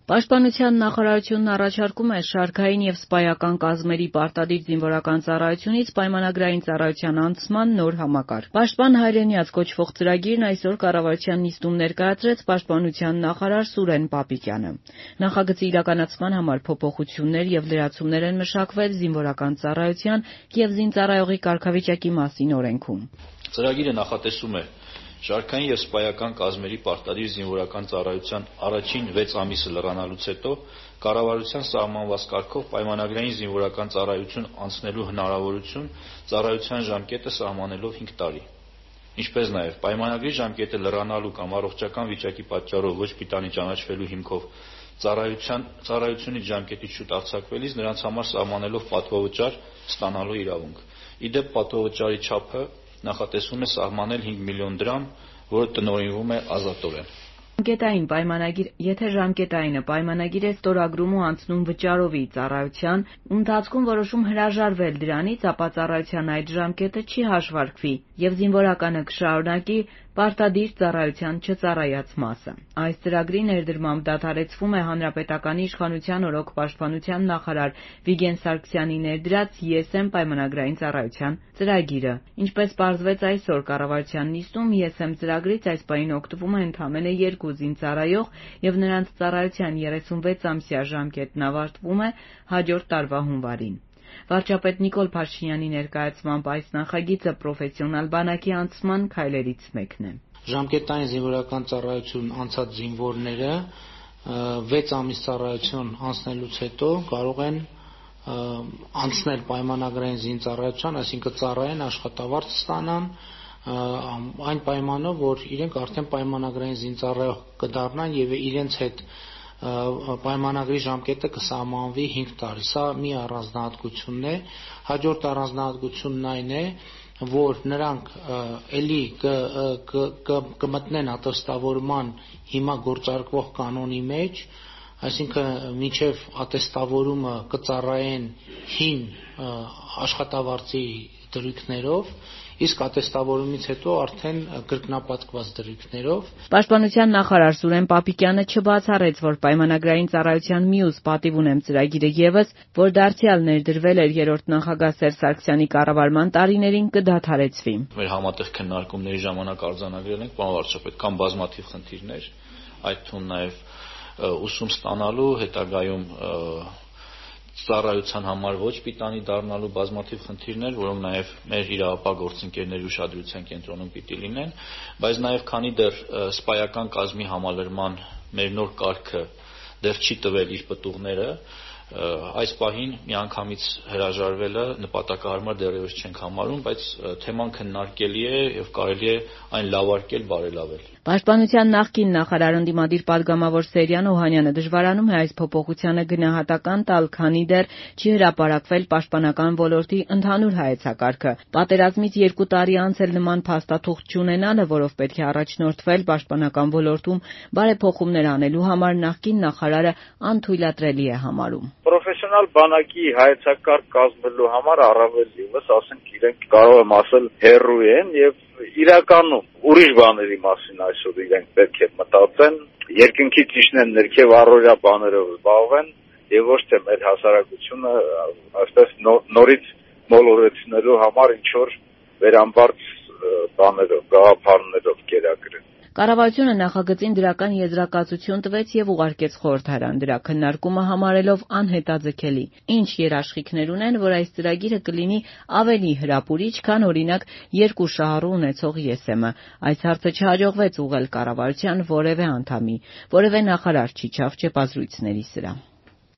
Պաշտպանության նախարարությունն առաջարկում է շարքային և սպայական կազմերի պարտադիր զինվորական ծառայությունից պայմանագրային ծառայության անցման նոր համակարգ։ Պաշտպան հայրենյաց կոչվող ծրագիրն այսօր կառավարության նիստում ներկայացրեց պաշտպանության նախարար Սուրեն Պապիկյանը։ Նախագծի իրականացման համար փոփոխություններ և լրացումներ են մշակվել զինվորական ծառայության և զինծառայողի կարգավիճակի մասին օրենքում։ Ծրագիրը նախատեսում է շարքային և սպայական կազմերի պարտադիր զինվորական ծառայության առաջին 6 ամիսը լրանալուց հետո կառավարության սահմանված կարգով պայմանագրային զինվորական ծառայություն անցնելու հնարավորություն ծառայության ժամկետը սահմանելով 5 տարի։ Ինչպես նաև պայմանագրի ժամկետը լրանալու կամ առողջական վիճակի պատճառով ոչ պիտանի ճանաչվելու հիմքով ծառայությունից ժամկետից շուտ արձակվելիս նրանց համար սահմանելով պատվովճար ստանալու իրավունք։ Ի դեպ պատվովճարի չափը նախատեսվում է սահմանել 5 միլիոն դրամ, որը տնօրինվում է ազատորեն։ Ժամկետային պայմանագիր Եթե ժամկետայինը պայմանագիր է ստորագրում ու անցնում վճարովի ծառայության ընթացքում որոշում հրաժարվել դրանից, ապա ծառայության այդ ժամկետը չի հաշվարկվի և զինվորականը կշարունակի պարտադիր ծառայության չծառայած մասը։ Այս ծրագրի ներդրմամբ դադարեցվում է Հանրապետականի իշխանության օրոք պաշտպանության նախարար Վիգեն Սարգսյանի ներդրած ԵՍՄ պայմանագրային ծառայության ծրագիրը։ Ինչպես պարզվեց այսօր կառավարության նիստում, ԵՍՄ ծրագրից այս պահին օգտվում է ընդամենը 2 զինծառայող և նրանց ծառայության 36-ամսյա ժամկետն ավարտվում է հաջորդ տարվա հունվարին։ Վարչապետ Նիկոլ Փաշինյանի ներկայացմամբ այս նախագիծը պրոֆեսիոնալ բանակի անցման քայլերից մեկն է։ Ժամկետային զինվորական ծառայություն անցած զինվորները 6 ամիս ծառայություն անցնելուց հետո կարող են անցնել պայմանագրային զինծառայության, այսինքն ծառայեն, աշխատավարձ ստանան, այն պայմանով, որ իրենք արդեն պայմանագրային զինծառայող կդառնան և իրենց հետ պայմանագրի ժամկետը կսահմանվի 5 տարի։ Սա մի առանձնահատկությունն է։ Հաջորդ առանձնահատկությունն այն է, որ նրանք էլի կմտնեն ատեստավորման հիմա գործարկվող կանոնի մեջ, այսինքն մինչև ատեստավորումը կծառայեն հին աշխատավարձի դրույթներով, իսկ ատեստավորումից հետո արդեն կրկնապատկված դրույթներով։ Պաշտպանության նախարար Սուրեն Պապիկյանը չբացառեց, որ պայմանագրային ծառայության մյուս պատիվ ունեմ ծրագիրը ևս, որ դարձյալ ներդրվել էր 3-րդ նախագահ Սերժ Սարգսյանի կառավարման տարիներին, կդադարեցվի։ Մեր համատեղ քննարկումների ժամանակ արձանագրել ենք, պարոն վարչապետ, կան բազմաթիվ խնդիրներ, այդ թվում նաև ուսում ստանալու, հետագայում ծառայության համար ոչ պիտանի դառնալու բազմաթիվ խնդիրներ, որոնք նաև մեր իրավապահ գործընկերների ուշադրության կենտրոնում պիտի լինեն, բայց նաև քանի դեռ սպայական կազմի համալրման մեր նոր կարգը դեռ չի տվել իր պտուղները, այս պահին միանգամից հրաժարվելը նպատակահարմար դեռևս չենք համարում, բայց թեման քննարկելի է և կարելի է այն լավարկել, բարելավել։ Պաշտպանության նախկին նախարար ընդդիմադիր պատգամավոր Սերյան Օհանյանը դժվարանում է այս փոփոխությանը գնահատական տալ, քանի դեռ չի հրապարակվել պաշտպանական ոլորտի ընդհանուր հայեցակարգը։ Պատերազմից 2 տարի անց էլ նման փաստաթուղթ չունենալը, որով պետք է առաջնորդվել պաշտպանական ոլորտում բարեփոխումներ անելու համար, նախկին նախարարը անթույլատրելի է համարում։ Պրոֆեսիոնալ բանակի հայեցակարգ կազմելու համար առավել ևս, ասենք իրենք կարող եմ ասել հեռու են եւ իրականում ուրիշ բաների մասին այսօր իրենք պետք է մտածեն, երկնքից իջնեն ներքև առօրյա բաներով զբաղվեն եւ ոչ թե մեր հասարակությունը այսպես նորից մոլորեցնելու համար ինչ որ վերամբարձ բաներով, գաղափարներով կերակրեն։ Կառավարությունը նախագծին դրական եզրակացություն տվեց եւ ուղարկեց խորհրդարան, դրա քննարկումը համարելով անհետաձգելի։ Ինչ երաշխիքներ ունեն, որ այս ծրագիրը կլինի ավելի հրապուրիչ, քան օրինակ 2 շահառու ունեցող ԵՍՄ։ Այս հարցը չհաջողվեց ուղղել կառավարության որևէ անդամի, որևէ նախարար չի չափ չեպազրույցների սրա։